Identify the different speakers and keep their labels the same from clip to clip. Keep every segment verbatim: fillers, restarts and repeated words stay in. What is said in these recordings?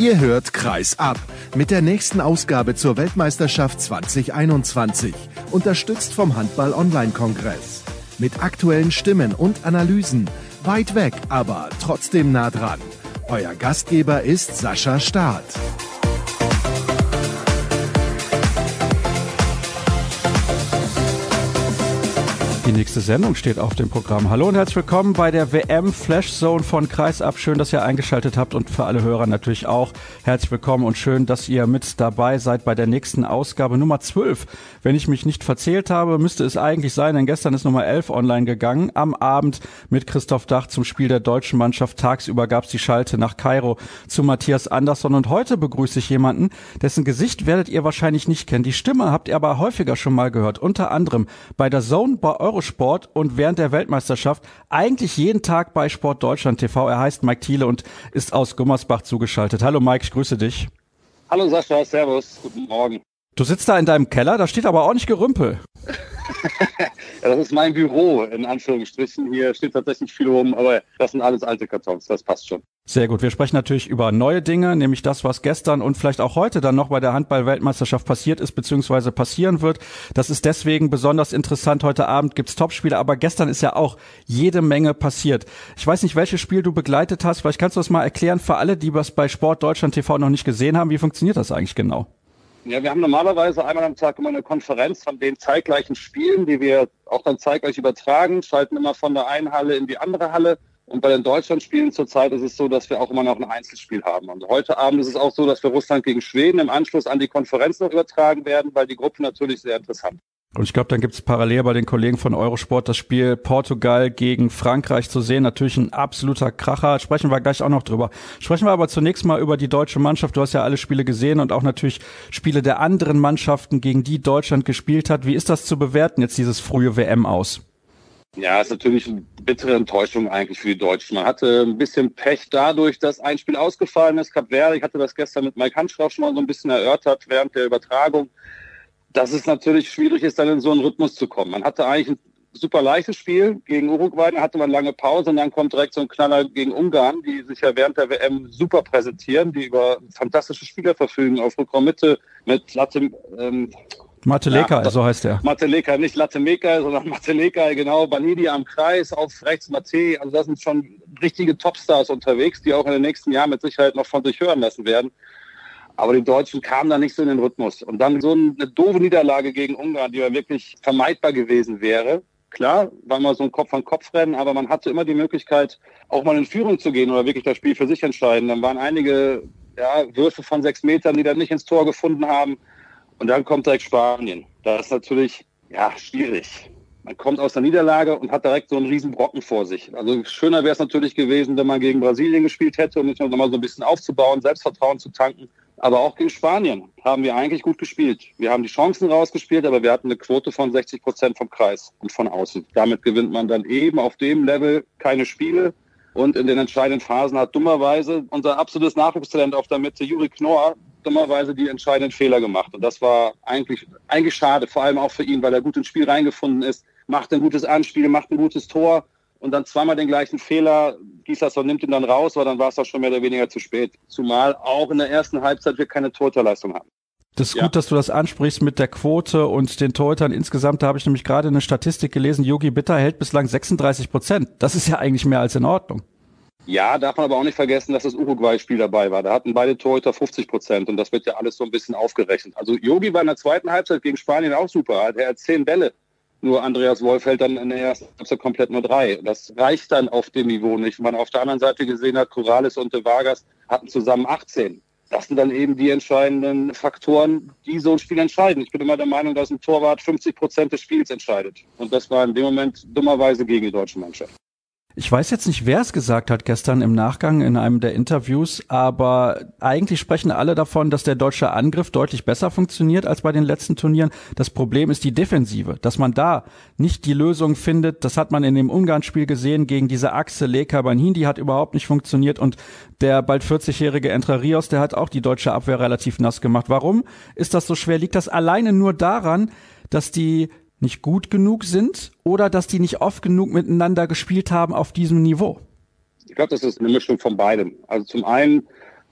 Speaker 1: Ihr hört Kreis ab mit der nächsten Ausgabe zur Weltmeisterschaft zwanzig einundzwanzig, unterstützt vom Handball-Online-Kongress. Mit aktuellen Stimmen und Analysen, weit weg, aber trotzdem nah dran. Euer Gastgeber ist Sascha Staat.
Speaker 2: Die nächste Sendung steht auf dem Programm. Hallo und herzlich willkommen bei der W M Flash Zone von Kreis ab. Schön, dass ihr eingeschaltet habt und für alle Hörer natürlich auch herzlich willkommen und schön, dass ihr mit dabei seid bei der nächsten Ausgabe Nummer zwölf. Wenn ich mich nicht verzählt habe, müsste es eigentlich sein, denn gestern ist Nummer elf online gegangen. Am Abend mit Christoph Dach zum Spiel der deutschen Mannschaft. Tagsüber gab es die Schalte nach Kairo zu Matthias Andersson und heute begrüße ich jemanden, dessen Gesicht werdet ihr wahrscheinlich nicht kennen. Die Stimme habt ihr aber häufiger schon mal gehört, unter anderem bei der Zone bei Euro Sport und während der Weltmeisterschaft eigentlich jeden Tag bei Sport Deutschland T V. Er heißt Mike Thiele und ist aus Gummersbach zugeschaltet. Hallo Mike, ich grüße dich.
Speaker 3: Hallo Sascha, servus, guten Morgen.
Speaker 2: Du sitzt da in deinem Keller, da steht aber auch nicht Gerümpel.
Speaker 3: Ja, das ist mein Büro, in Anführungsstrichen. Hier steht tatsächlich viel rum, aber das sind alles alte Kartons, das passt schon.
Speaker 2: Sehr gut, wir sprechen natürlich über neue Dinge, nämlich das, was gestern und vielleicht auch heute dann noch bei der Handball-Weltmeisterschaft passiert ist, beziehungsweise passieren wird. Das ist deswegen besonders interessant. Heute Abend gibt's Topspiele, aber gestern ist ja auch jede Menge passiert. Ich weiß nicht, welches Spiel du begleitet hast, vielleicht kannst du das mal erklären für alle, die was bei Sport Deutschland T V noch nicht gesehen haben. Wie funktioniert das eigentlich genau?
Speaker 3: Ja, wir haben normalerweise einmal am Tag immer eine Konferenz von den zeitgleichen Spielen, die wir auch dann zeitgleich übertragen, schalten immer von der einen Halle in die andere Halle. Und bei den Deutschlandspielen zurzeit ist es so, dass wir auch immer noch ein Einzelspiel haben. Und heute Abend ist es auch so, dass wir Russland gegen Schweden im Anschluss an die Konferenz noch übertragen werden, weil die Gruppe natürlich sehr interessant ist.
Speaker 2: Und ich glaube, dann gibt es parallel bei den Kollegen von Eurosport das Spiel Portugal gegen Frankreich zu sehen. Natürlich ein absoluter Kracher. Sprechen wir gleich auch noch drüber. Sprechen wir aber zunächst mal über die deutsche Mannschaft. Du hast ja alle Spiele gesehen und auch natürlich Spiele der anderen Mannschaften, gegen die Deutschland gespielt hat. Wie ist das zu bewerten, jetzt dieses frühe W M aus?
Speaker 3: Ja, ist natürlich eine bittere Enttäuschung eigentlich für die Deutschen. Man hatte ein bisschen Pech dadurch, dass ein Spiel ausgefallen ist. Kap Verde, ich hatte das gestern mit Mike Hanschrauch schon mal so ein bisschen erörtert während der Übertragung, dass es natürlich schwierig ist, dann in so einen Rhythmus zu kommen. Man hatte eigentlich ein super leichtes Spiel gegen Uruguay, dann hatte man lange Pause und dann kommt direkt so ein Knaller gegen Ungarn, die sich ja während der W M super präsentieren, die über fantastische Spieler verfügen auf Rückraummitte mit Latte, ähm,
Speaker 2: Mateleka, ja, so heißt er.
Speaker 3: Mateleka, nicht Latemeka, sondern Mateleka, genau. Banidi am Kreis, auf rechts Mate. Also das sind schon richtige Topstars unterwegs, die auch in den nächsten Jahren mit Sicherheit noch von sich hören lassen werden. Aber die Deutschen kamen da nicht so in den Rhythmus. Und dann so eine doofe Niederlage gegen Ungarn, die ja wirklich vermeidbar gewesen wäre. Klar, war mal so ein Kopf-an-Kopf-Rennen, aber man hatte immer die Möglichkeit, auch mal in Führung zu gehen oder wirklich das Spiel für sich entscheiden. Dann waren einige ja, Würfe von sechs Metern, die dann nicht ins Tor gefunden haben. Und dann kommt direkt Spanien. Das ist natürlich ja schwierig. Man kommt aus der Niederlage und hat direkt so einen riesen Brocken vor sich. Also schöner wäre es natürlich gewesen, wenn man gegen Brasilien gespielt hätte, um nicht noch mal so ein bisschen aufzubauen, Selbstvertrauen zu tanken. Aber auch gegen Spanien haben wir eigentlich gut gespielt. Wir haben die Chancen rausgespielt, aber wir hatten eine Quote von sechzig Prozent vom Kreis und von außen. Damit gewinnt man dann eben auf dem Level keine Spiele. Und in den entscheidenden Phasen hat dummerweise unser absolutes Nachwuchstalent auf der Mitte, Juri Knorr, dummerweise die entscheidenden Fehler gemacht. Und das war eigentlich, eigentlich schade, vor allem auch für ihn, weil er gut ins Spiel reingefunden ist, macht ein gutes Anspiel, macht ein gutes Tor und dann zweimal den gleichen Fehler. Gislason nimmt ihn dann raus, aber dann war es auch schon mehr oder weniger zu spät. Zumal auch in der ersten Halbzeit wir keine Torhüterleistung haben.
Speaker 2: Das ist
Speaker 3: ja.
Speaker 2: gut, dass du das ansprichst mit der Quote und den Torhütern insgesamt. Da habe ich nämlich gerade eine Statistik gelesen. Yogi Bitter hält bislang sechsunddreißig Prozent. Das ist ja eigentlich mehr als in Ordnung.
Speaker 3: Ja, darf man aber auch nicht vergessen, dass das Uruguay-Spiel dabei war. Da hatten beide Torhüter fünfzig Prozent und das wird ja alles so ein bisschen aufgerechnet. Also Yogi war in der zweiten Halbzeit gegen Spanien auch super. Er hat zehn Bälle. Nur Andreas Wolf hält dann in der ersten Halbzeit komplett nur drei. Das reicht dann auf dem Niveau nicht. Wenn man auf der anderen Seite gesehen hat, Corrales und De Vargas hatten zusammen achtzehn. Das sind dann eben die entscheidenden Faktoren, die so ein Spiel entscheiden. Ich bin immer der Meinung, dass ein Torwart fünfzig Prozent des Spiels entscheidet. Und das war in dem Moment dummerweise gegen die deutsche Mannschaft.
Speaker 2: Ich weiß jetzt nicht, wer es gesagt hat gestern im Nachgang in einem der Interviews, aber eigentlich sprechen alle davon, dass der deutsche Angriff deutlich besser funktioniert als bei den letzten Turnieren. Das Problem ist die Defensive, dass man da nicht die Lösung findet. Das hat man in dem Ungarn-Spiel gesehen gegen diese Achse Leka-Banhin, die hat überhaupt nicht funktioniert und der bald vierzigjährige Entre Rios, der hat auch die deutsche Abwehr relativ nass gemacht. Warum ist das so schwer? Liegt das alleine nur daran, dass die nicht gut genug sind oder dass die nicht oft genug miteinander gespielt haben auf diesem Niveau?
Speaker 3: Ich glaube, das ist eine Mischung von beidem. Also zum einen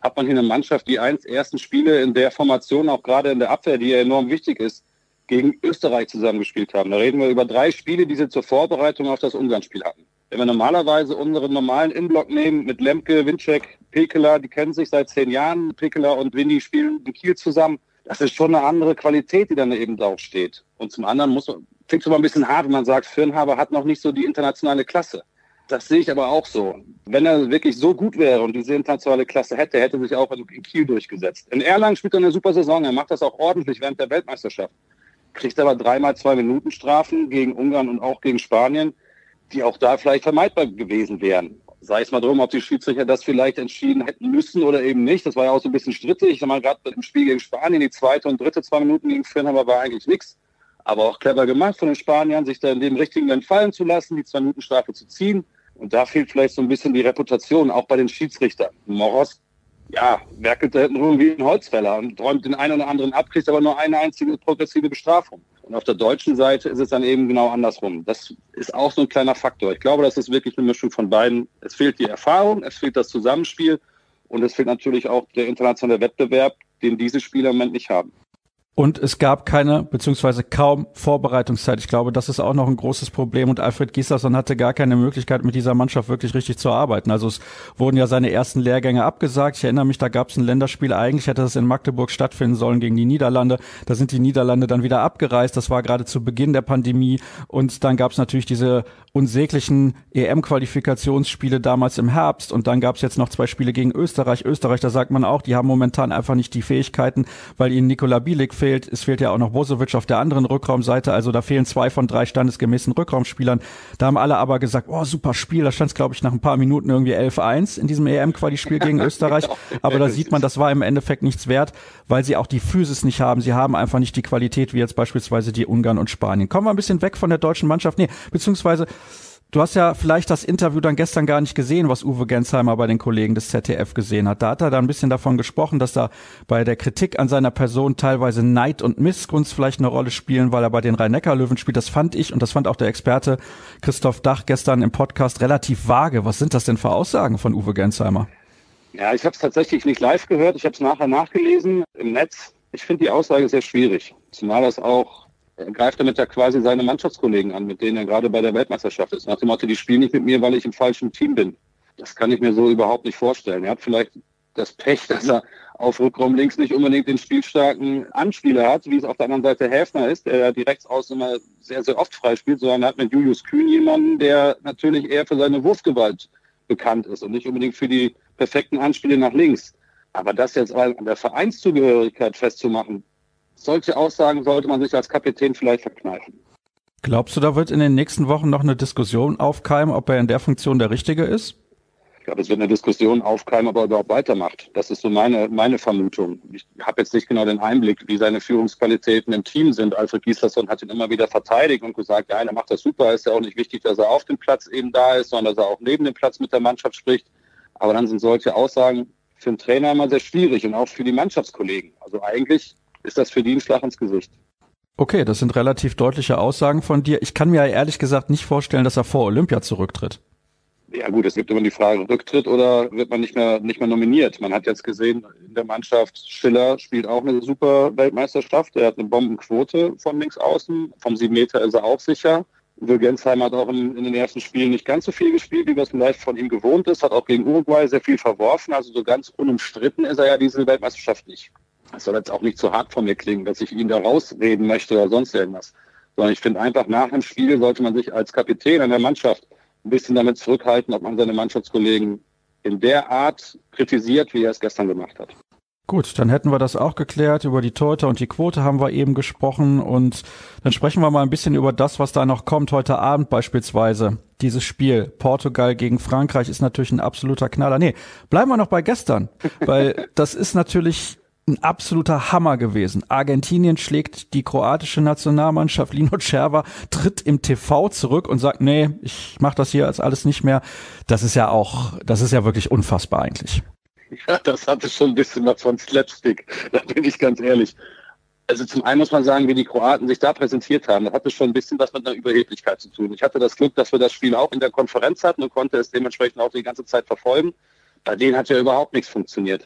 Speaker 3: hat man hier eine Mannschaft, die eins ersten Spiele in der Formation, auch gerade in der Abwehr, die ja enorm wichtig ist, gegen Österreich zusammengespielt haben. Da reden wir über drei Spiele, die sie zur Vorbereitung auf das Ungarn-Spiel hatten. Wenn wir normalerweise unseren normalen Innenblock nehmen, mit Lemke, Winczek, Pekeler, die kennen sich seit zehn Jahren, Pekeler und Winnie spielen in Kiel zusammen, das ist schon eine andere Qualität, die dann eben da auch steht. Und zum anderen muss man, klingt es immer ein bisschen hart, wenn man sagt, Firnhaber hat noch nicht so die internationale Klasse. Das sehe ich aber auch so. Wenn er wirklich so gut wäre und diese internationale Klasse hätte, hätte sich auch in Kiel durchgesetzt. In Erlangen spielt er eine super Saison, er macht das auch ordentlich während der Weltmeisterschaft. Kriegt aber dreimal zwei Minuten Strafen gegen Ungarn und auch gegen Spanien, die auch da vielleicht vermeidbar gewesen wären. Sei es mal drum, ob die Schiedsrichter das vielleicht entschieden hätten müssen oder eben nicht. Das war ja auch so ein bisschen strittig. Ich sag mal, gerade im Spiel gegen Spanien, die zweite und dritte zwei Minuten gegen Firnhaber war eigentlich nichts. Aber auch clever gemacht von den Spaniern, sich da in dem richtigen Moment fallen zu lassen, die zwei Minuten Strafe zu ziehen. Und da fehlt vielleicht so ein bisschen die Reputation, auch bei den Schiedsrichtern. Moros, ja, werkelt da hinten rum wie ein Holzfäller und räumt den einen oder anderen ab, kriegt aber nur eine einzige progressive Bestrafung. Und auf der deutschen Seite ist es dann eben genau andersrum. Das ist auch so ein kleiner Faktor. Ich glaube, das ist wirklich eine Mischung von beiden. Es fehlt die Erfahrung, es fehlt das Zusammenspiel und es fehlt natürlich auch der internationale Wettbewerb, den diese Spieler im Moment nicht haben.
Speaker 2: Und es gab keine, beziehungsweise kaum Vorbereitungszeit. Ich glaube, das ist auch noch ein großes Problem. Und Alfred Gislason hatte gar keine Möglichkeit, mit dieser Mannschaft wirklich richtig zu arbeiten. Also es wurden ja seine ersten Lehrgänge abgesagt. Ich erinnere mich, da gab es ein Länderspiel. Eigentlich hätte das in Magdeburg stattfinden sollen gegen die Niederlande. Da sind die Niederlande dann wieder abgereist. Das war gerade zu Beginn der Pandemie. Und dann gab es natürlich diese unsäglichen E M-Qualifikationsspiele damals im Herbst. Und dann gab es jetzt noch zwei Spiele gegen Österreich. Österreich, da sagt man auch, die haben momentan einfach nicht die Fähigkeiten, weil ihnen Nikola Bielik fehlt. Es fehlt ja auch noch Bozovic auf der anderen Rückraumseite, also da fehlen zwei von drei standesgemäßen Rückraumspielern. Da haben alle aber gesagt, oh, super Spiel, da stand es, glaube ich, nach ein paar Minuten irgendwie elf eins in diesem E M-Quali-Spiel gegen Österreich. Aber da sieht man, das war im Endeffekt nichts wert, weil sie auch die Physis nicht haben. Sie haben einfach nicht die Qualität, wie jetzt beispielsweise die Ungarn und Spanien. Kommen wir ein bisschen weg von der deutschen Mannschaft. Nee, beziehungsweise du hast ja vielleicht das Interview dann gestern gar nicht gesehen, was Uwe Gensheimer bei den Kollegen des Z D F gesehen hat. Da hat er da ein bisschen davon gesprochen, dass da bei der Kritik an seiner Person teilweise Neid und Missgunst vielleicht eine Rolle spielen, weil er bei den Rhein-Neckar-Löwen spielt. Das fand ich und das fand auch der Experte Christoph Dach gestern im Podcast relativ vage. Was sind das denn für Aussagen von Uwe Gensheimer?
Speaker 3: Ja, ich habe es tatsächlich nicht live gehört. Ich habe es nachher nachgelesen im Netz. Ich finde die Aussage sehr schwierig, zumal das auch Er greift damit ja quasi seine Mannschaftskollegen an, mit denen er gerade bei der Weltmeisterschaft ist. Nach dem Motto, die spielen nicht mit mir, weil ich im falschen Team bin. Das kann ich mir so überhaupt nicht vorstellen. Er hat vielleicht das Pech, dass er auf Rückraum links nicht unbedingt den spielstarken Anspieler hat, wie es auf der anderen Seite Häfner ist, der direkt aus immer sehr, sehr oft freispielt, sondern er hat mit Julius Kühn jemanden, der natürlich eher für seine Wurfgewalt bekannt ist und nicht unbedingt für die perfekten Anspiele nach links. Aber das jetzt an der Vereinszugehörigkeit festzumachen, solche Aussagen sollte man sich als Kapitän vielleicht verkneifen.
Speaker 2: Glaubst du, da wird in den nächsten Wochen noch eine Diskussion aufkeimen, ob er in der Funktion der Richtige ist?
Speaker 3: Ich glaube, es wird eine Diskussion aufkeimen, ob er überhaupt weitermacht. Das ist so meine, meine Vermutung. Ich habe jetzt nicht genau den Einblick, wie seine Führungsqualitäten im Team sind. Alfred Gislason hat ihn immer wieder verteidigt und gesagt, ja, er macht das super. Ist ja auch nicht wichtig, dass er auf dem Platz eben da ist, sondern dass er auch neben dem Platz mit der Mannschaft spricht. Aber dann sind solche Aussagen für einen Trainer immer sehr schwierig und auch für die Mannschaftskollegen. Also eigentlich ist das für die ein Schlag ins Gesicht.
Speaker 2: Okay, das sind relativ deutliche Aussagen von dir. Ich kann mir ehrlich gesagt nicht vorstellen, dass er vor Olympia zurücktritt.
Speaker 3: Ja gut, es gibt immer die Frage, Rücktritt oder wird man nicht mehr nicht mehr nominiert? Man hat jetzt gesehen, in der Mannschaft, Schiller spielt auch eine super Weltmeisterschaft. Er hat eine Bombenquote von links außen. Vom sieben Meter ist er auch sicher. Uwe Gensheimer hat auch in, in den ersten Spielen nicht ganz so viel gespielt, wie man es vielleicht von ihm gewohnt ist. Hat auch gegen Uruguay sehr viel verworfen. Also so ganz unumstritten ist er ja diese Weltmeisterschaft nicht. Das soll jetzt auch nicht zu hart von mir klingen, dass ich ihn da rausreden möchte oder sonst irgendwas. Sondern ich finde einfach, nach dem Spiel sollte man sich als Kapitän an der Mannschaft ein bisschen damit zurückhalten, ob man seine Mannschaftskollegen in der Art kritisiert, wie er es gestern gemacht hat.
Speaker 2: Gut, dann hätten wir das auch geklärt. Über die Torhüter und die Quote haben wir eben gesprochen. Und dann sprechen wir mal ein bisschen über das, was da noch kommt. Heute Abend beispielsweise. Dieses Spiel Portugal gegen Frankreich ist natürlich ein absoluter Knaller. Nee, bleiben wir noch bei gestern. Weil das ist natürlich ein absoluter Hammer gewesen. Argentinien schlägt die kroatische Nationalmannschaft. Lino Cerva tritt im T V zurück und sagt, nee, ich mach das hier als alles nicht mehr. Das ist ja auch, das ist ja wirklich unfassbar eigentlich.
Speaker 3: Ja, das hatte schon ein bisschen was von Slapstick, da bin ich ganz ehrlich. Also zum einen muss man sagen, wie die Kroaten sich da präsentiert haben, das hatte schon ein bisschen was mit einer Überheblichkeit zu tun. Ich hatte das Glück, dass wir das Spiel auch in der Konferenz hatten und konnte es dementsprechend auch die ganze Zeit verfolgen. Bei denen hat ja überhaupt nichts funktioniert.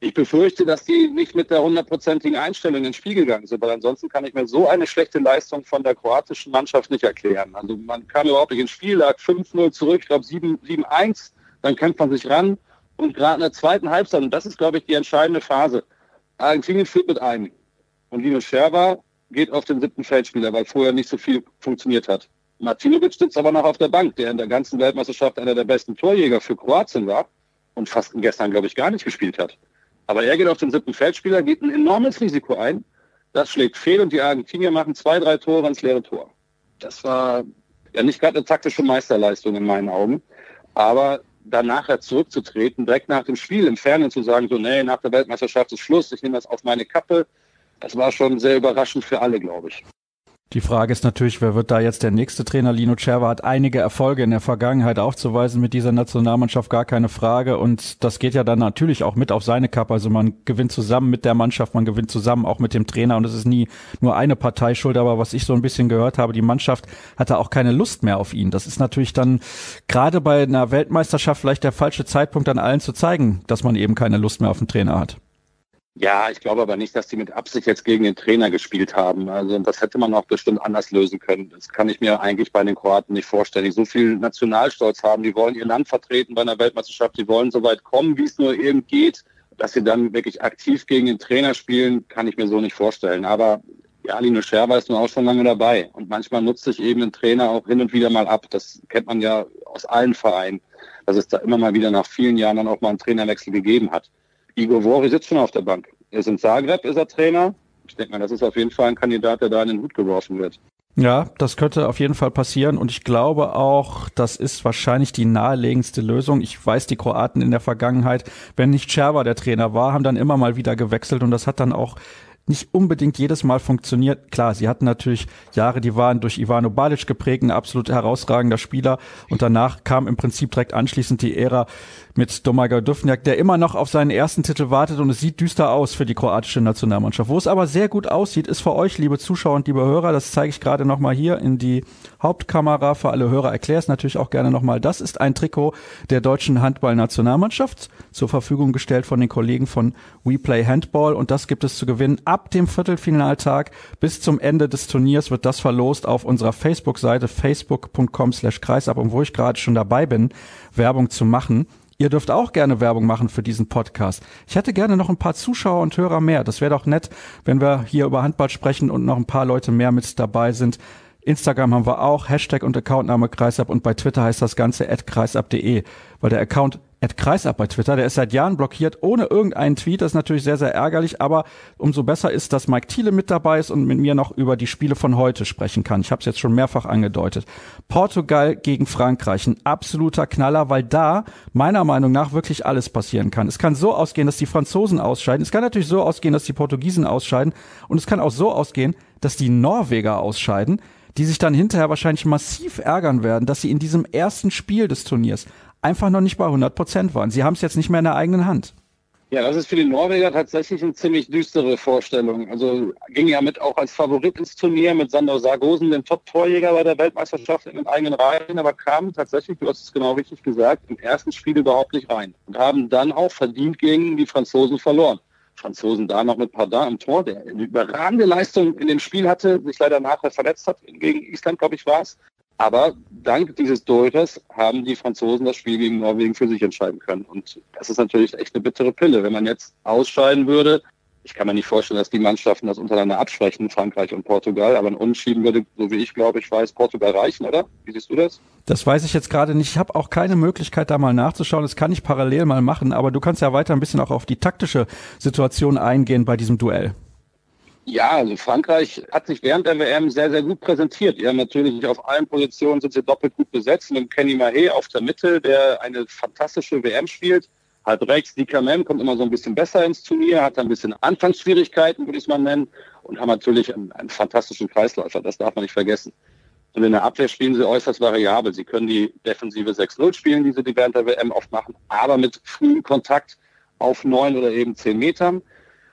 Speaker 3: Ich befürchte, dass die nicht mit der hundertprozentigen Einstellung ins Spiel gegangen sind, weil ansonsten kann ich mir so eine schlechte Leistung von der kroatischen Mannschaft nicht erklären. Also man kam überhaupt nicht ins Spiel, lag fünf null zurück, ich glaube sieben eins, dann kämpft man sich ran und gerade in der zweiten Halbzeit, und das ist, glaube ich, die entscheidende Phase, Argentinien führt mit einem und Lino Scherber geht auf den siebten Feldspieler, weil vorher nicht so viel funktioniert hat. Martinovic sitzt aber noch auf der Bank, der in der ganzen Weltmeisterschaft einer der besten Torjäger für Kroatien war und fast gestern, glaube ich, gar nicht gespielt hat. Aber er geht auf den siebten Feldspieler, geht ein enormes Risiko ein. Das schlägt fehl und die Argentinier machen zwei, drei Tore ins leere Tor. Das war ja nicht gerade eine taktische Meisterleistung in meinen Augen. Aber dann nachher zurückzutreten, direkt nach dem Spiel im Fernsehen zu sagen, so, nee, nach der Weltmeisterschaft ist Schluss, ich nehme das auf meine Kappe. Das war schon sehr überraschend für alle, glaube ich.
Speaker 2: Die Frage ist natürlich, wer wird da jetzt der nächste Trainer? Lino Scherber hat einige Erfolge in der Vergangenheit aufzuweisen mit dieser Nationalmannschaft, gar keine Frage. Und das geht ja dann natürlich auch mit auf seine Kappe. Also man gewinnt zusammen mit der Mannschaft, man gewinnt zusammen auch mit dem Trainer. Und es ist nie nur eine Partei schuld. Aber was ich so ein bisschen gehört habe, die Mannschaft hatte auch keine Lust mehr auf ihn. Das ist natürlich dann gerade bei einer Weltmeisterschaft vielleicht der falsche Zeitpunkt, an allen zu zeigen, dass man eben keine Lust mehr auf den Trainer hat.
Speaker 3: Ja, ich glaube aber nicht, dass die mit Absicht jetzt gegen den Trainer gespielt haben. Also das hätte man auch bestimmt anders lösen können. Das kann ich mir eigentlich bei den Kroaten nicht vorstellen. Die so viel Nationalstolz haben, die wollen ihr Land vertreten bei einer Weltmeisterschaft, die wollen so weit kommen, wie es nur irgend geht. Dass sie dann wirklich aktiv gegen den Trainer spielen, kann ich mir so nicht vorstellen. Aber ja, Lino Scherber ist nun auch schon lange dabei. Und manchmal nutzt sich eben ein Trainer auch hin und wieder mal ab. Das kennt man ja aus allen Vereinen, dass es da immer mal wieder nach vielen Jahren dann auch mal einen Trainerwechsel gegeben hat. Igor Vori sitzt schon auf der Bank. Er ist in Zagreb, ist er Trainer. Ich denke mal, das ist auf jeden Fall ein Kandidat, der da in den Hut geworfen wird.
Speaker 2: Ja, das könnte auf jeden Fall passieren und ich glaube auch, das ist wahrscheinlich die naheliegendste Lösung. Ich weiß, die Kroaten in der Vergangenheit, wenn nicht Scherber der Trainer war, haben dann immer mal wieder gewechselt und das hat dann auch nicht unbedingt jedes Mal funktioniert. Klar, sie hatten natürlich Jahre, die waren durch Ivano Balic geprägt, ein absolut herausragender Spieler und danach kam im Prinzip direkt anschließend die Ära mit Domagoj Duvnjak, der immer noch auf seinen ersten Titel wartet und es sieht düster aus für die kroatische Nationalmannschaft. Wo es aber sehr gut aussieht, ist für euch, liebe Zuschauer und liebe Hörer, das zeige ich gerade nochmal hier in die Hauptkamera für alle Hörer, erkläre es natürlich auch gerne nochmal. Das ist ein Trikot der deutschen Handball-Nationalmannschaft, zur Verfügung gestellt von den Kollegen von We Play Handball und das gibt es zu gewinnen. Ab dem Viertelfinaltag bis zum Ende des Turniers wird das verlost auf unserer Facebook-Seite facebook punkt com slash kreisab und wo ich gerade schon dabei bin, Werbung zu machen. Ihr dürft auch gerne Werbung machen für diesen Podcast. Ich hätte gerne noch ein paar Zuschauer und Hörer mehr. Das wäre doch nett, wenn wir hier über Handball sprechen und noch ein paar Leute mehr mit dabei sind. Instagram haben wir auch, Hashtag und Accountname Kreisab und bei Twitter heißt das Ganze at kreisab punkt de, weil der Account at kreisab bei Twitter, der ist seit Jahren blockiert, ohne irgendeinen Tweet, das ist natürlich sehr, sehr ärgerlich, aber umso besser ist, dass Mike Thiele mit dabei ist und mit mir noch über die Spiele von heute sprechen kann. Ich habe es jetzt schon mehrfach angedeutet. Portugal gegen Frankreich, ein absoluter Knaller, weil da meiner Meinung nach wirklich alles passieren kann. Es kann so ausgehen, dass die Franzosen ausscheiden, es kann natürlich so ausgehen, dass die Portugiesen ausscheiden und es kann auch so ausgehen, dass die Norweger ausscheiden, die sich dann hinterher wahrscheinlich massiv ärgern werden, dass sie in diesem ersten Spiel des Turniers einfach noch nicht bei hundert Prozent waren. Sie haben es jetzt nicht mehr in der eigenen Hand.
Speaker 3: Ja, das ist für die Norweger tatsächlich eine ziemlich düstere Vorstellung. Also ging ja mit auch als Favorit ins Turnier mit Sander Sargosen, dem Top-Torjäger bei der Weltmeisterschaft in den eigenen Reihen, aber kamen tatsächlich, du hast es genau richtig gesagt, im ersten Spiel überhaupt nicht rein und haben dann auch verdient gegen die Franzosen verloren. Franzosen da noch mit Pardin im Tor, der eine überragende Leistung in dem Spiel hatte, sich leider nachher verletzt hat, gegen Island, glaube ich, war es. Aber dank dieses Torhüters haben die Franzosen das Spiel gegen Norwegen für sich entscheiden können. Und das ist natürlich echt eine bittere Pille. Wenn man jetzt ausscheiden würde, ich kann mir nicht vorstellen, dass die Mannschaften das untereinander absprechen, Frankreich und Portugal, aber ein Unentschieden würde, so wie ich glaube, ich weiß, Portugal reichen, oder? Wie siehst du das?
Speaker 2: Das weiß ich jetzt gerade nicht. Ich habe auch keine Möglichkeit, da mal nachzuschauen. Das kann ich parallel mal machen, aber du kannst ja weiter ein bisschen auch auf die taktische Situation eingehen bei diesem Duell.
Speaker 3: Ja, also Frankreich hat sich während der W M sehr, sehr gut präsentiert. Die haben natürlich auf allen Positionen sind sie doppelt gut besetzt. Mit Kenny Mahé auf der Mitte, der eine fantastische W M spielt. Hat rechts, Dika Mem kommt immer so ein bisschen besser ins Turnier, hat ein bisschen Anfangsschwierigkeiten, würde ich es mal nennen. Und haben natürlich einen, einen fantastischen Kreisläufer, das darf man nicht vergessen. Und in der Abwehr spielen sie äußerst variabel. Sie können die Defensive sechs null spielen, die sie während der W M oft machen, aber mit frühem Kontakt auf neun oder eben zehn Metern.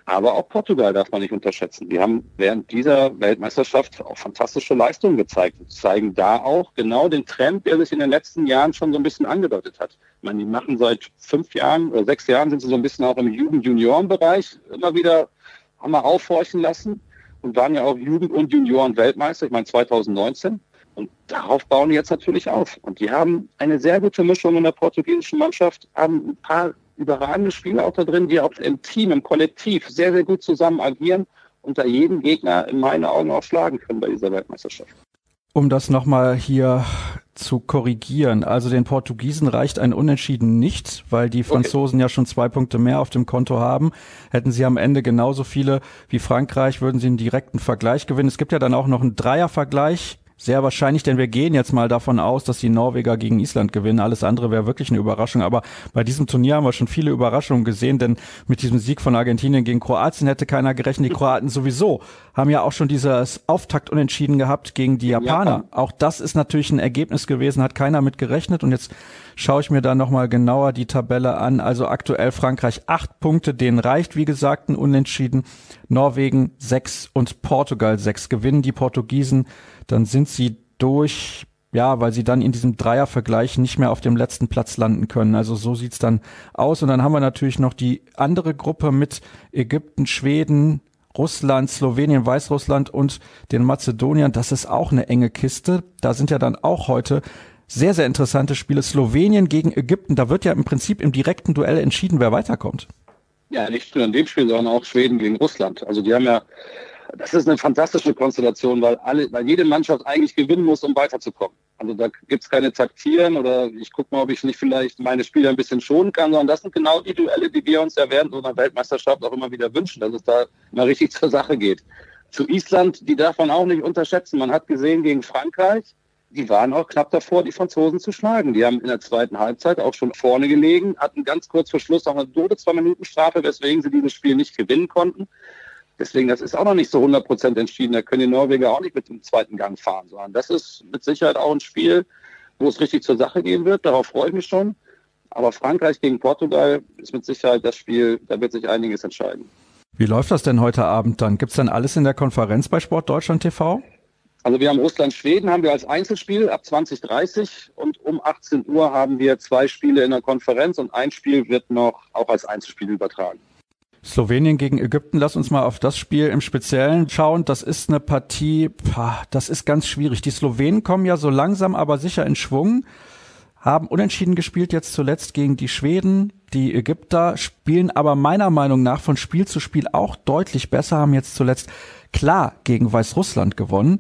Speaker 3: Aber auch Portugal darf man nicht unterschätzen. Die haben während dieser Weltmeisterschaft auch fantastische Leistungen gezeigt und zeigen da auch genau den Trend, der sich in den letzten Jahren schon so ein bisschen angedeutet hat. Ich meine, die machen seit fünf Jahren oder sechs Jahren sind sie so ein bisschen auch im Jugend-Junioren-Bereich immer wieder, haben wir aufhorchen lassen und waren ja auch Jugend- und Junioren-Weltmeister, ich meine zwanzig neunzehn. Und darauf bauen die jetzt natürlich auf. Und die haben eine sehr gute Mischung in der portugiesischen Mannschaft, haben ein paar überragende Spieler auch da drin, die auch im Team, im Kollektiv sehr, sehr gut zusammen agieren und da jeden Gegner in meinen Augen auch schlagen können bei dieser Weltmeisterschaft.
Speaker 2: Um das nochmal hier zu korrigieren, also den Portugiesen reicht ein Unentschieden nicht, weil die Franzosen okay. ja schon zwei Punkte mehr auf dem Konto haben. Hätten sie am Ende genauso viele wie Frankreich, würden sie einen direkten Vergleich gewinnen. Es gibt ja dann auch noch einen Dreiervergleich. Sehr wahrscheinlich, denn wir gehen jetzt mal davon aus, dass die Norweger gegen Island gewinnen. Alles andere wäre wirklich eine Überraschung. Aber bei diesem Turnier haben wir schon viele Überraschungen gesehen, denn mit diesem Sieg von Argentinien gegen Kroatien hätte keiner gerechnet. Die Kroaten sowieso haben ja auch schon dieses Auftakt-Unentschieden gehabt gegen die Japaner. Japan. Auch das ist natürlich ein Ergebnis gewesen, hat keiner mit gerechnet. Und jetzt schaue ich mir da nochmal genauer die Tabelle an. Also aktuell Frankreich acht Punkte, denen reicht, wie gesagt, ein Unentschieden. Norwegen sechs und Portugal sechs. Gewinnen die Portugiesen, dann sind sie durch, ja, weil sie dann in diesem Dreiervergleich nicht mehr auf dem letzten Platz landen können. Also so sieht's dann aus. Und dann haben wir natürlich noch die andere Gruppe mit Ägypten, Schweden, Russland, Slowenien, Weißrussland und den Mazedoniern. Das ist auch eine enge Kiste. Da sind ja dann auch heute sehr, sehr interessante Spiele. Slowenien gegen Ägypten. Da wird ja im Prinzip im direkten Duell entschieden, wer weiterkommt.
Speaker 3: Ja, nicht nur in dem Spiel, sondern auch Schweden gegen Russland. Also die haben ja, das ist eine fantastische Konstellation, weil alle, weil jede Mannschaft eigentlich gewinnen muss, um weiterzukommen. Also da gibt's keine Taktieren oder ich gucke mal, ob ich nicht vielleicht meine Spieler ein bisschen schonen kann, sondern das sind genau die Duelle, die wir uns ja während so einer Weltmeisterschaft auch immer wieder wünschen, dass es da mal richtig zur Sache geht. Zu Island, die darf man auch nicht unterschätzen. Man hat gesehen gegen Frankreich, die waren auch knapp davor, die Franzosen zu schlagen. Die haben in der zweiten Halbzeit auch schon vorne gelegen, hatten ganz kurz vor Schluss noch eine doofe Zwei-Minuten-Strafe, weswegen sie dieses Spiel nicht gewinnen konnten. Deswegen, das ist auch noch nicht so hundert Prozent entschieden. Da können die Norweger auch nicht mit dem zweiten Gang fahren, sondern das ist mit Sicherheit auch ein Spiel, wo es richtig zur Sache gehen wird. Darauf freue ich mich schon. Aber Frankreich gegen Portugal ist mit Sicherheit das Spiel, da wird sich einiges entscheiden.
Speaker 2: Wie läuft das denn heute Abend dann? Gibt's dann alles in der Konferenz bei Sport Deutschland T V?
Speaker 3: Also wir haben Russland-Schweden haben wir als Einzelspiel ab zwanzig Uhr dreißig und um achtzehn Uhr haben wir zwei Spiele in der Konferenz und ein Spiel wird noch auch als Einzelspiel übertragen.
Speaker 2: Slowenien gegen Ägypten, lass uns mal auf das Spiel im Speziellen schauen. Das ist eine Partie, das ist ganz schwierig. Die Slowenen kommen ja so langsam, aber sicher in Schwung, haben unentschieden gespielt jetzt zuletzt gegen die Schweden. Die Ägypter spielen aber meiner Meinung nach von Spiel zu Spiel auch deutlich besser, haben jetzt zuletzt klar gegen Weißrussland gewonnen.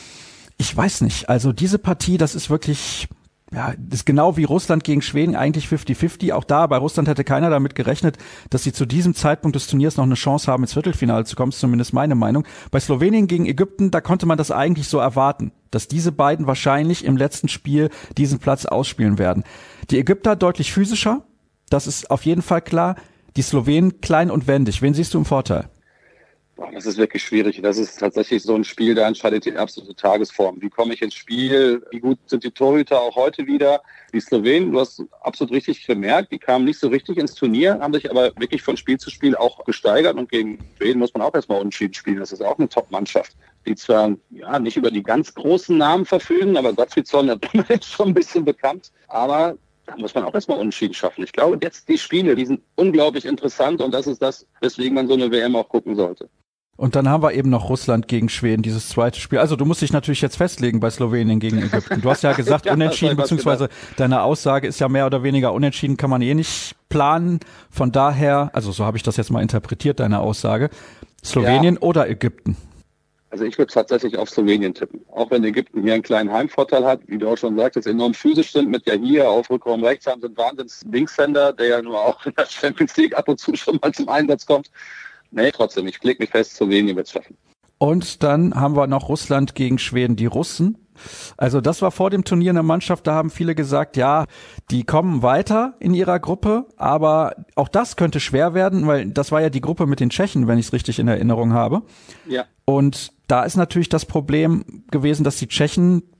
Speaker 2: Ich weiß nicht, also diese Partie, das ist wirklich, ja, das ist genau wie Russland gegen Schweden, eigentlich fünfzig fünfzig. Auch da, bei Russland hätte keiner damit gerechnet, dass sie zu diesem Zeitpunkt des Turniers noch eine Chance haben, ins Viertelfinale zu kommen, ist zumindest meine Meinung. Bei Slowenien gegen Ägypten, da konnte man das eigentlich so erwarten, dass diese beiden wahrscheinlich im letzten Spiel diesen Platz ausspielen werden. Die Ägypter deutlich physischer, das ist auf jeden Fall klar. Die Slowenen klein und wendig. Wen siehst du im Vorteil?
Speaker 3: Das ist wirklich schwierig. Das ist tatsächlich so ein Spiel, da entscheidet die absolute Tagesform. Wie komme ich ins Spiel? Wie gut sind die Torhüter auch heute wieder? Die Slowenen, du hast absolut richtig gemerkt, die kamen nicht so richtig ins Turnier, haben sich aber wirklich von Spiel zu Spiel auch gesteigert. Und gegen Schweden muss man auch erstmal unentschieden spielen. Das ist auch eine Top-Mannschaft, die zwar ja nicht über die ganz großen Namen verfügen, aber Gottfriedson ist schon ein bisschen bekannt. Aber da muss man auch erstmal unentschieden schaffen. Ich glaube, jetzt die Spiele, die sind unglaublich interessant und das ist das, weswegen man so eine W M auch gucken sollte.
Speaker 2: Und dann haben wir eben noch Russland gegen Schweden, dieses zweite Spiel. Also du musst dich natürlich jetzt festlegen bei Slowenien gegen Ägypten. Du hast ja gesagt, ja, unentschieden, beziehungsweise deine Aussage ist ja mehr oder weniger unentschieden, kann man eh nicht planen. Von daher, also so habe ich das jetzt mal interpretiert, deine Aussage. Slowenien ja. Oder Ägypten?
Speaker 3: Also ich würde tatsächlich auf Slowenien tippen. Auch wenn Ägypten hier einen kleinen Heimvorteil hat, wie du auch schon sagtest, enorm physisch sind mit Yahia auf Rückraum rechts haben, sind wahnsinns Linkshänder, der ja nur auch in der Champions League ab und zu schon mal zum Einsatz kommt. Nee, trotzdem, ich klicke mich fest, Slowenien wird es schaffen.
Speaker 2: Und dann haben wir noch Russland gegen Schweden, die Russen. Also das war vor dem Turnier eine Mannschaft, da haben viele gesagt, ja, die kommen weiter in ihrer Gruppe, aber auch das könnte schwer werden, weil das war ja die Gruppe mit den Tschechen, wenn ich es richtig in Erinnerung habe.
Speaker 3: Ja.
Speaker 2: Und da ist natürlich das Problem gewesen, dass die Tschechen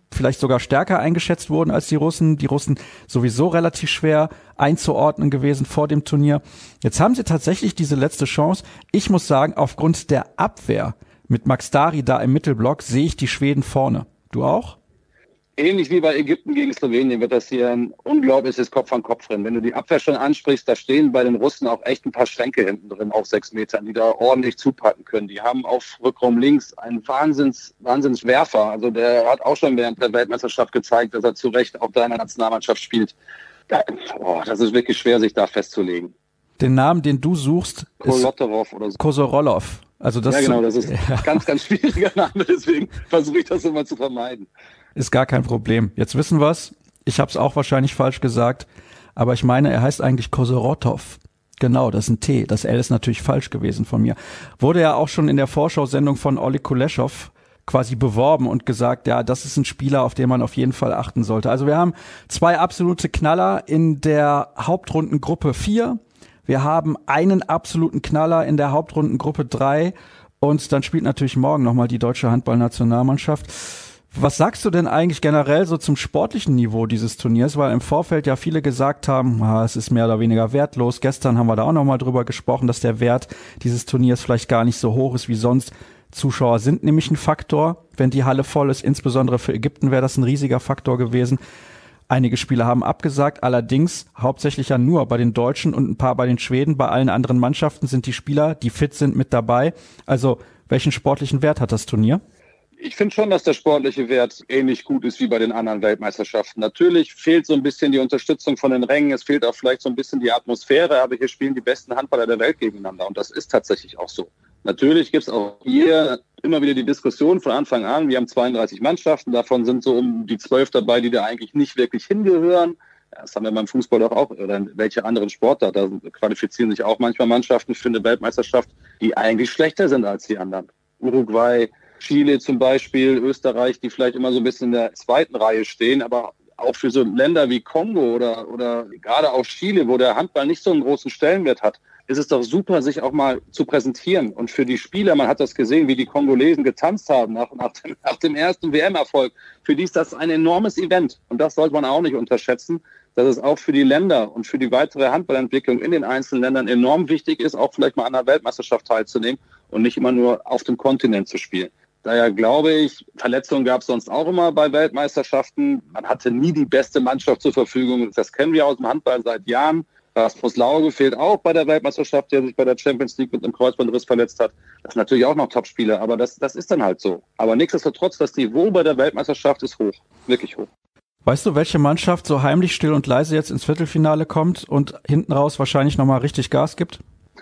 Speaker 2: vielleicht sogar stärker eingeschätzt wurden als die Russen. Die Russen sowieso relativ schwer einzuordnen gewesen vor dem Turnier. Jetzt haben sie tatsächlich diese letzte Chance. Ich muss sagen, aufgrund der Abwehr mit Max Dari da im Mittelblock sehe ich die Schweden vorne. Du auch?
Speaker 3: Ähnlich wie bei Ägypten gegen Slowenien wird das hier ein unglaubliches Kopf-an-Kopf-Rennen. Wenn du die Abwehr schon ansprichst, da stehen bei den Russen auch echt ein paar Schränke hinten drin auf sechs Metern, die da ordentlich zupacken können. Die haben auf Rückraum links einen Wahnsinns, Wahnsinnswerfer. Also der hat auch schon während der Weltmeisterschaft gezeigt, dass er zu Recht auch da in der Nationalmannschaft spielt. Da, oh, das ist wirklich schwer, sich da festzulegen.
Speaker 2: Den Namen, den du suchst,
Speaker 3: Kolotorov oder so.
Speaker 2: Kosorolov. Also das
Speaker 3: ja, genau, das ist ein
Speaker 2: ja.
Speaker 3: ganz, ganz schwieriger Name, deswegen versuche ich das immer zu vermeiden.
Speaker 2: Ist gar kein Problem. Jetzt wissen wir's. Ich habe es auch wahrscheinlich falsch gesagt, aber ich meine, er heißt eigentlich Kosorotov. Genau, das ist ein T. Das L ist natürlich falsch gewesen von mir. Wurde ja auch schon in der Vorschau-Sendung von Olli Kuleshov quasi beworben und gesagt, ja, das ist ein Spieler, auf den man auf jeden Fall achten sollte. Also wir haben zwei absolute Knaller in der Hauptrundengruppe vier. Wir haben einen absoluten Knaller in der Hauptrundengruppe drei. Und dann spielt natürlich morgen nochmal die deutsche Handballnationalmannschaft. Was sagst du denn eigentlich generell so zum sportlichen Niveau dieses Turniers? Weil im Vorfeld ja viele gesagt haben, ah, es ist mehr oder weniger wertlos. Gestern haben wir da auch nochmal drüber gesprochen, dass der Wert dieses Turniers vielleicht gar nicht so hoch ist wie sonst. Zuschauer sind nämlich ein Faktor, wenn die Halle voll ist. Insbesondere für Ägypten wäre das ein riesiger Faktor gewesen. Einige Spieler haben abgesagt, allerdings hauptsächlich ja nur bei den Deutschen und ein paar bei den Schweden. Bei allen anderen Mannschaften sind die Spieler, die fit sind, mit dabei. Also welchen sportlichen Wert hat das Turnier?
Speaker 3: Ich finde schon, dass der sportliche Wert ähnlich gut ist wie bei den anderen Weltmeisterschaften. Natürlich fehlt so ein bisschen die Unterstützung von den Rängen, es fehlt auch vielleicht so ein bisschen die Atmosphäre, aber hier spielen die besten Handballer der Welt gegeneinander und das ist tatsächlich auch so. Natürlich gibt es auch hier immer wieder die Diskussion von Anfang an, wir haben zweiunddreißig Mannschaften, davon sind so um die zwölf dabei, die da eigentlich nicht wirklich hingehören. Das haben wir beim Fußball doch auch, oder in welche anderen Sportler, da qualifizieren sich auch manchmal Mannschaften für eine Weltmeisterschaft, die eigentlich schlechter sind als die anderen. Uruguay, Chile zum Beispiel, Österreich, die vielleicht immer so ein bisschen in der zweiten Reihe stehen, aber auch für so Länder wie Kongo oder, oder gerade auch Chile, wo der Handball nicht so einen großen Stellenwert hat, ist es doch super, sich auch mal zu präsentieren. Und für die Spieler, man hat das gesehen, wie die Kongolesen getanzt haben nach, nach, dem, nach dem ersten W M-Erfolg, für die ist das ein enormes Event. Und das sollte man auch nicht unterschätzen, dass es auch für die Länder und für die weitere Handballentwicklung in den einzelnen Ländern enorm wichtig ist, auch vielleicht mal an einer Weltmeisterschaft teilzunehmen und nicht immer nur auf dem Kontinent zu spielen. Daher glaube ich, Verletzungen gab es sonst auch immer bei Weltmeisterschaften. Man hatte nie die beste Mannschaft zur Verfügung. Das kennen wir aus dem Handball seit Jahren. Rasmus Lauge fehlt auch bei der Weltmeisterschaft, der sich bei der Champions League mit einem Kreuzbandriss verletzt hat. Das sind natürlich auch noch Topspieler, aber das, das ist dann halt so. Aber nichtsdestotrotz, das Niveau bei der Weltmeisterschaft ist hoch, wirklich hoch.
Speaker 2: Weißt du, welche Mannschaft so heimlich still und leise jetzt ins Viertelfinale kommt und hinten raus wahrscheinlich nochmal richtig Gas gibt?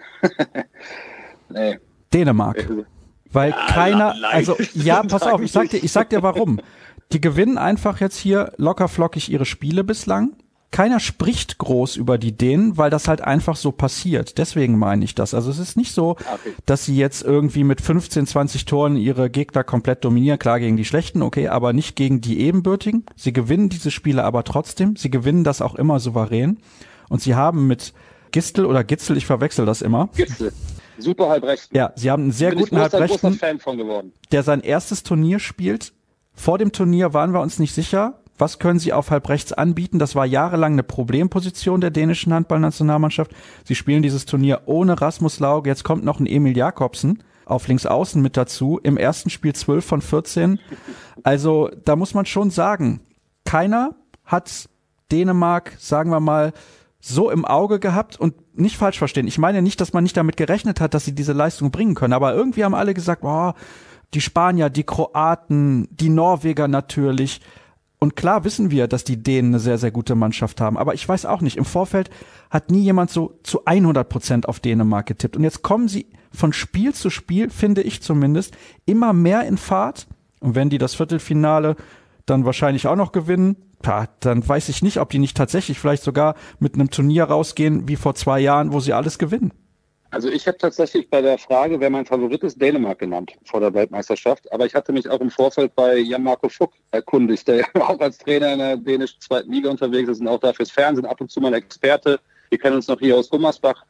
Speaker 3: Nee.
Speaker 2: Dänemark. Weil
Speaker 3: ja,
Speaker 2: keiner,
Speaker 3: la,
Speaker 2: also ja, pass auf, ich sag dir, ich sag dir warum. Die gewinnen einfach jetzt hier locker flockig ihre Spiele bislang. Keiner spricht groß über die Dänen, weil das halt einfach so passiert. Deswegen meine ich das. Also es ist nicht so, okay, dass sie jetzt irgendwie mit fünfzehn, zwanzig Toren ihre Gegner komplett dominieren. Klar gegen die Schlechten, okay, aber nicht gegen die Ebenbürtigen. Sie gewinnen diese Spiele aber trotzdem. Sie gewinnen das auch immer souverän. Und sie haben mit Gistel oder Gitzel, ich verwechsel das immer.
Speaker 3: Gitzel. Super Halbrechten.
Speaker 2: Ja, sie haben einen sehr
Speaker 3: Bin
Speaker 2: guten
Speaker 3: ich großer,
Speaker 2: Halbrechten,
Speaker 3: großer Fan von geworden,
Speaker 2: der sein erstes Turnier spielt. Vor dem Turnier waren wir uns nicht sicher, was können sie auf Halbrechts anbieten. Das war jahrelang eine Problemposition der dänischen Handballnationalmannschaft. Sie spielen dieses Turnier ohne Rasmus Lauge. Jetzt kommt noch ein Emil Jakobsen auf Linksaußen mit dazu. Im ersten Spiel zwölf von vierzehn. Also da muss man schon sagen, keiner hat Dänemark, sagen wir mal, so im Auge gehabt und nicht falsch verstehen. Ich meine nicht, dass man nicht damit gerechnet hat, dass sie diese Leistung bringen können, aber irgendwie haben alle gesagt, oh, die Spanier, die Kroaten, die Norweger natürlich. Und klar wissen wir, dass die Dänen eine sehr, sehr gute Mannschaft haben, aber ich weiß auch nicht, im Vorfeld hat nie jemand so zu hundert Prozent auf Dänemark getippt. Und jetzt kommen sie von Spiel zu Spiel, finde ich zumindest, immer mehr in Fahrt. Und wenn die das Viertelfinale dann wahrscheinlich auch noch gewinnen, ja, dann weiß ich nicht, ob die nicht tatsächlich vielleicht sogar mit einem Turnier rausgehen wie vor zwei Jahren, wo sie alles gewinnen.
Speaker 3: Also ich habe tatsächlich bei der Frage, wer mein Favorit ist, Dänemark genannt vor der Weltmeisterschaft. Aber ich hatte mich auch im Vorfeld bei Jan-Marco Fuck erkundigt, der auch als Trainer in der dänischen zweiten Liga unterwegs ist und auch da fürs Fernsehen ab und zu mal Experte. Wir kennen uns noch hier aus Gummersbach.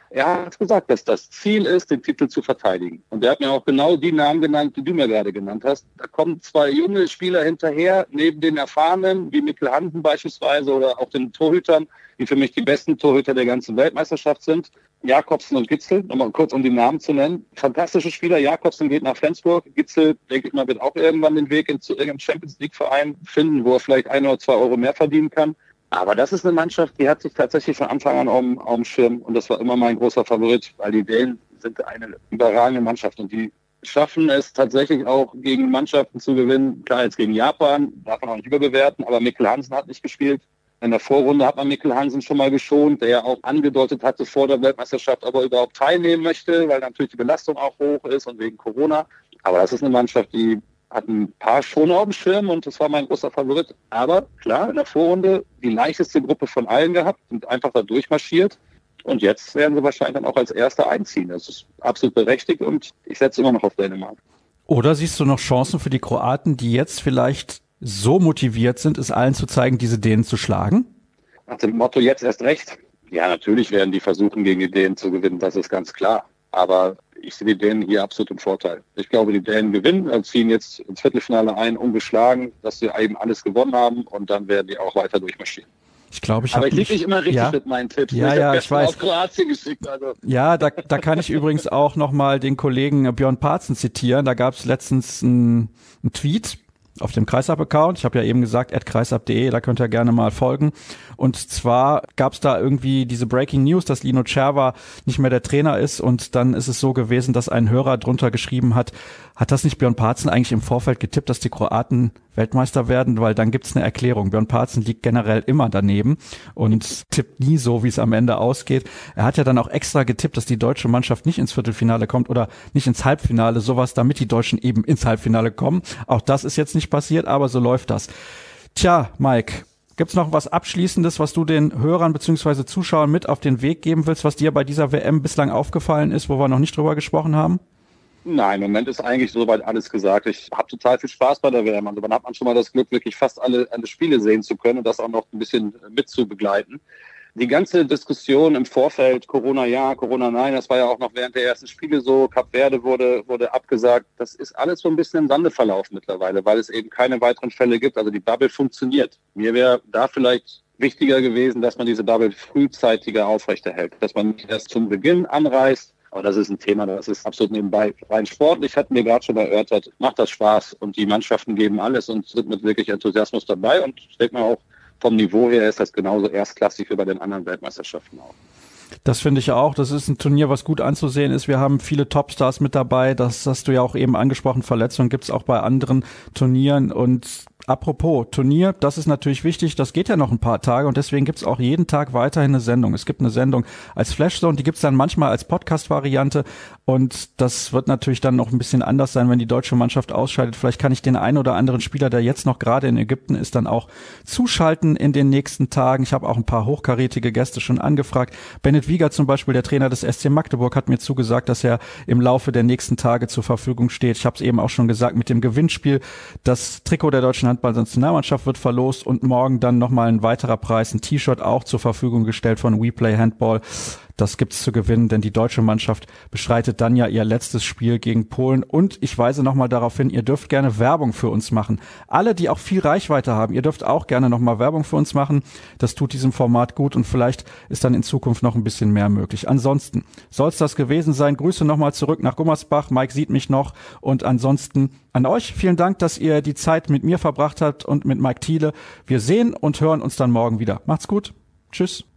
Speaker 3: Er hat gesagt, dass das Ziel ist, den Titel zu verteidigen. Und er hat mir auch genau die Namen genannt, die du mir gerade genannt hast. Da kommen zwei junge Spieler hinterher, neben den Erfahrenen, wie Mikkel Hansen beispielsweise oder auch den Torhütern, die für mich die besten Torhüter der ganzen Weltmeisterschaft sind. Jakobsen und Gitzel, nochmal kurz um die Namen zu nennen. Fantastische Spieler. Jakobsen geht nach Flensburg. Gitzel, denke ich mal, wird auch irgendwann den Weg in zu irgendeinem Champions-League-Verein finden, wo er vielleicht ein oder zwei Euro mehr verdienen kann. Aber das ist eine Mannschaft, die hat sich tatsächlich von Anfang an auf dem, auf dem Schirm. Und das war immer mein großer Favorit, weil die Dänen sind eine überragende Mannschaft. Und die schaffen es tatsächlich auch, gegen Mannschaften zu gewinnen. Klar, jetzt gegen Japan, darf man auch nicht überbewerten. Aber Mikkel Hansen hat nicht gespielt. In der Vorrunde hat man Mikkel Hansen schon mal geschont, der ja auch angedeutet hatte vor der Weltmeisterschaft, ob er überhaupt teilnehmen möchte, weil natürlich die Belastung auch hoch ist und wegen Corona. Aber das ist eine Mannschaft, die hat ein paar schon auf dem Schirm und das war mein großer Favorit. Aber klar, in der Vorrunde die leichteste Gruppe von allen gehabt und einfach da durchmarschiert. Und jetzt werden sie wahrscheinlich dann auch als Erster einziehen. Das ist absolut berechtigt und ich setze immer noch auf Dänemark.
Speaker 2: Oder siehst du noch Chancen für die Kroaten, die jetzt vielleicht so motiviert sind, es allen zu zeigen, diese Dänen zu schlagen?
Speaker 3: Nach dem Motto, jetzt erst recht. Ja, natürlich werden die versuchen, gegen die Dänen zu gewinnen, das ist ganz klar. Aber ich sehe die Dänen hier absolut im Vorteil. Ich glaube, die Dänen gewinnen, also ziehen jetzt ins Viertelfinale ein, ungeschlagen, dass sie eben alles gewonnen haben und dann werden die auch weiter durchmarschieren.
Speaker 2: Ich glaube, ich
Speaker 3: Aber
Speaker 2: habe
Speaker 3: ich liege
Speaker 2: nicht
Speaker 3: nicht immer richtig
Speaker 2: ja,
Speaker 3: mit meinen Tipps.
Speaker 2: Ja,
Speaker 3: ich
Speaker 2: ja,
Speaker 3: habe
Speaker 2: ich weiß.
Speaker 3: auf Kroatien geschickt. Also.
Speaker 2: Ja, da, da kann ich übrigens auch nochmal den Kollegen Björn Parzen zitieren. Da gab es letztens einen Tweet auf dem Kreisab-Account. Ich habe ja eben gesagt, at kreisab punkt de, da könnt ihr gerne mal folgen. Und zwar gab es da irgendwie diese Breaking News, dass Lino Cerva nicht mehr der Trainer ist. Und dann ist es so gewesen, dass ein Hörer drunter geschrieben hat, hat das nicht Björn Parzen eigentlich im Vorfeld getippt, dass die Kroaten Weltmeister werden? Weil dann gibt's eine Erklärung. Björn Parzen liegt generell immer daneben und tippt nie so, wie es am Ende ausgeht. Er hat ja dann auch extra getippt, dass die deutsche Mannschaft nicht ins Viertelfinale kommt oder nicht ins Halbfinale, sowas, damit die Deutschen eben ins Halbfinale kommen. Auch das ist jetzt nicht passiert, aber so läuft das. Tja, Mike, gibt's noch was Abschließendes, was du den Hörern bzw. Zuschauern mit auf den Weg geben willst, was dir bei dieser W M bislang aufgefallen ist, wo wir noch nicht drüber gesprochen haben?
Speaker 3: Nein, im Moment ist eigentlich soweit alles gesagt. Ich habe total viel Spaß bei der W M. Also man hat man schon mal das Glück, wirklich fast alle, alle Spiele sehen zu können und das auch noch ein bisschen mit zu begleiten. Die ganze Diskussion im Vorfeld, Corona ja, Corona nein, das war ja auch noch während der ersten Spiele so. Kap Verde wurde, wurde abgesagt. Das ist alles so ein bisschen im Sande verlaufen mittlerweile, weil es eben keine weiteren Fälle gibt. Also die Bubble funktioniert. Mir wäre da vielleicht wichtiger gewesen, dass man diese Bubble frühzeitiger aufrechterhält, dass man nicht erst zum Beginn anreist. Aber das ist ein Thema, das ist absolut nebenbei. Rein sportlich hatten wir gerade schon erörtert, macht das Spaß und die Mannschaften geben alles und sind mit wirklich Enthusiasmus dabei und ich denke mal auch vom Niveau her ist das genauso erstklassig wie bei den anderen Weltmeisterschaften auch.
Speaker 2: Das finde ich auch. Das ist ein Turnier, was gut anzusehen ist. Wir haben viele Topstars mit dabei. Das hast du ja auch eben angesprochen. Verletzungen gibt es auch bei anderen Turnieren. Und apropos Turnier, das ist natürlich wichtig. Das geht ja noch ein paar Tage und deswegen gibt es auch jeden Tag weiterhin eine Sendung. Es gibt eine Sendung als Flashzone, die gibt es dann manchmal als Podcast-Variante und das wird natürlich dann noch ein bisschen anders sein, wenn die deutsche Mannschaft ausscheidet. Vielleicht kann ich den einen oder anderen Spieler, der jetzt noch gerade in Ägypten ist, dann auch zuschalten in den nächsten Tagen. Ich habe auch ein paar hochkarätige Gäste schon angefragt. Bennett Wieger zum Beispiel, der Trainer des S C Magdeburg, hat mir zugesagt, dass er im Laufe der nächsten Tage zur Verfügung steht. Ich habe es eben auch schon gesagt, mit dem Gewinnspiel. Das Trikot der deutschen Handball-Nationalmannschaft wird verlost und morgen dann nochmal ein weiterer Preis, ein T-Shirt auch zur Verfügung gestellt von We Play Handball. Das gibt's zu gewinnen, denn die deutsche Mannschaft bestreitet dann ja ihr letztes Spiel gegen Polen. Und ich weise nochmal darauf hin, ihr dürft gerne Werbung für uns machen. Alle, die auch viel Reichweite haben, ihr dürft auch gerne nochmal Werbung für uns machen. Das tut diesem Format gut und vielleicht ist dann in Zukunft noch ein bisschen mehr möglich. Ansonsten soll es das gewesen sein. Grüße nochmal zurück nach Gummersbach. Mike sieht mich noch. Und ansonsten an euch vielen Dank, dass ihr die Zeit mit mir verbracht habt und mit Mike Thiele. Wir sehen und hören uns dann morgen wieder. Macht's gut. Tschüss.